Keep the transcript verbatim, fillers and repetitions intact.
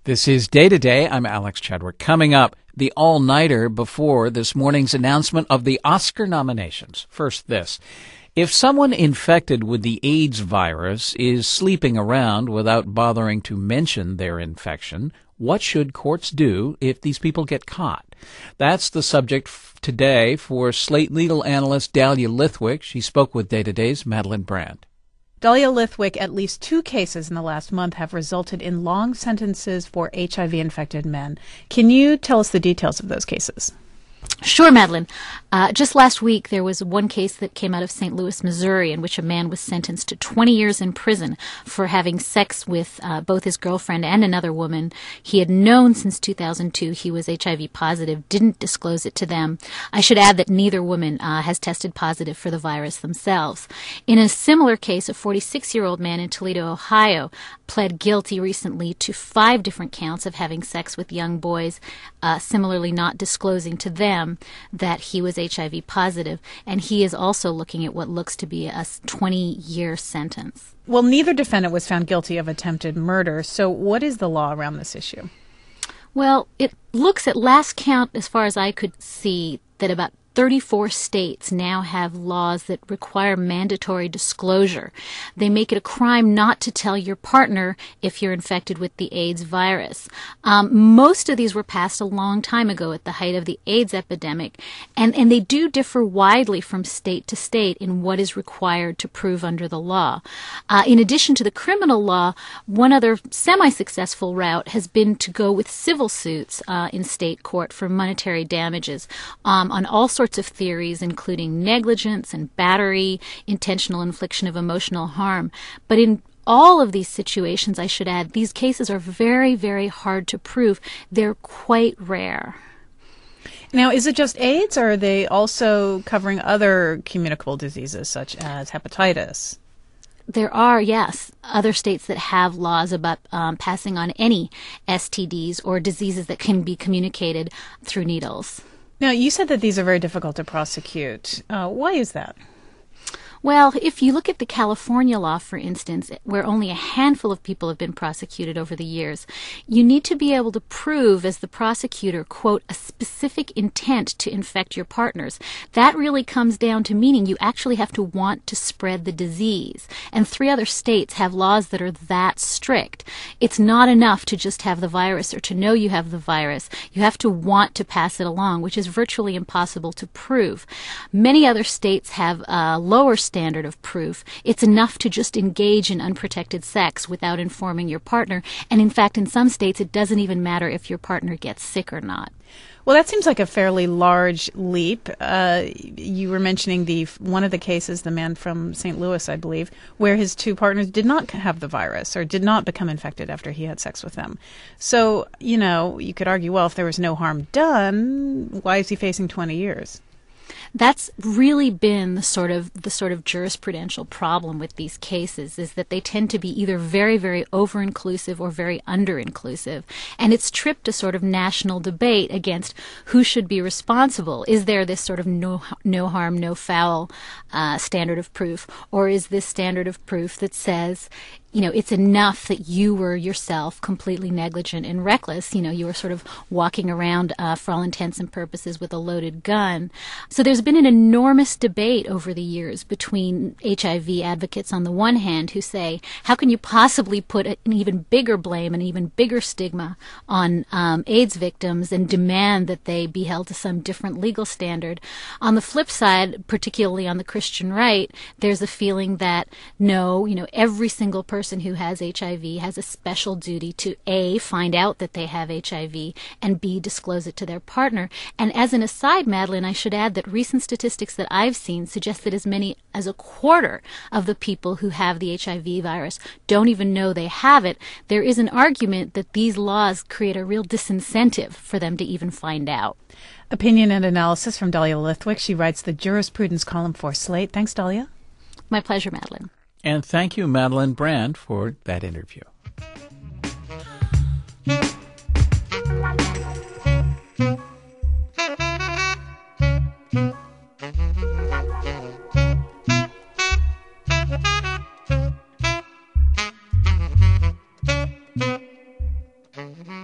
This is Day to Day. I'm Alex Chadwick. Coming up, the all-nighter before this morning's announcement of the Oscar nominations. First, this. If someone infected with the AIDS virus is sleeping around without bothering to mention their infection, what should courts do if these people get caught? That's the subject f- today for Slate legal analyst Dahlia Lithwick. She spoke with Day to Day's Madeline Brand. Dahlia Lithwick, at least two cases in the last month have resulted in long sentences for H I V-infected men. Can you tell us the details of those cases? Sure, Madeline. Uh, just last week, there was one case that came out of Saint Louis, Missouri, in which a man was sentenced to twenty years in prison for having sex with uh, both his girlfriend and another woman. He had known since two thousand two he was H I V positive, didn't disclose it to them. I should add that neither woman uh, has tested positive for the virus themselves. In a similar case, a forty-six-year-old man in Toledo, Ohio, pled guilty recently to five different counts of having sex with young boys, uh, similarly not disclosing to them that he was H I V positive, and he is also looking at what looks to be a twenty-year sentence. Well, neither defendant was found guilty of attempted murder, so what is the law around this issue? Well, it looks at last count, as far as I could see, that about thirty-four states now have laws that require mandatory disclosure. They make it a crime not to tell your partner if you're infected with the AIDS virus. Um, most of these were passed a long time ago at the height of the AIDS epidemic, and, and they do differ widely from state to state in what is required to prove under the law. Uh, in addition to the criminal law, one other semi-successful route has been to go with civil suits uh, in state court for monetary damages um, on all sorts of theories, including negligence and battery, intentional infliction of emotional harm. But in all of these situations, I should add, these cases are very, very hard to prove. They're quite rare. Now, is it just AIDS, or are they also covering other communicable diseases such as hepatitis? There are, yes, other states that have laws about um, passing on any S T Ds or diseases that can be communicated through needles. Now, you said that these are very difficult to prosecute. Uh, why is that? Well, if you look at the California law, for instance, where only a handful of people have been prosecuted over the years, you need to be able to prove, as the prosecutor, quote, a specific intent to infect your partners. That really comes down to meaning you actually have to want to spread the disease. And three other states have laws that are that strict. It's not enough to just have the virus or to know you have the virus. You have to want to pass it along, which is virtually impossible to prove. Many other states have a lower standard of proof. It's enough to just engage in unprotected sex without informing your partner. And in fact, in some states, it doesn't even matter if your partner gets sick or not. Well, that seems like a fairly large leap. Uh, you were mentioning the one of the cases, the man from Saint Louis, I believe, where his two partners did not have the virus or did not become infected after he had sex with them. So, you know, you could argue, well, if there was no harm done, why is he facing twenty years? That's really been the sort of the sort of jurisprudential problem with these cases, is that they tend to be either very, very over-inclusive or very under-inclusive. And it's tripped a sort of national debate against who should be responsible. Is there this sort of no, no harm, no foul uh, standard of proof? Or is this standard of proof that says, you know, it's enough that you were yourself completely negligent and reckless. You know, you were sort of walking around uh, for all intents and purposes with a loaded gun. So there's been an enormous debate over the years between H I V advocates on the one hand who say, how can you possibly put an even bigger blame, an even bigger stigma on um, AIDS victims and demand that they be held to some different legal standard? On the flip side, particularly on the Christian right, there's a feeling that no, you know, every single person who has H I V has a special duty to A, find out that they have H I V, and B, disclose it to their partner. And as an aside, Madeline, I should add that recent statistics that I've seen suggest that as many as a quarter of the people who have the H I V virus don't even know they have it. There is an argument that these laws create a real disincentive for them to even find out. Opinion and analysis from Dahlia Lithwick. She writes the jurisprudence column for Slate. Thanks, Dahlia. My pleasure, Madeline. And thank you, Madeline Brand, for that interview. Mm-hmm.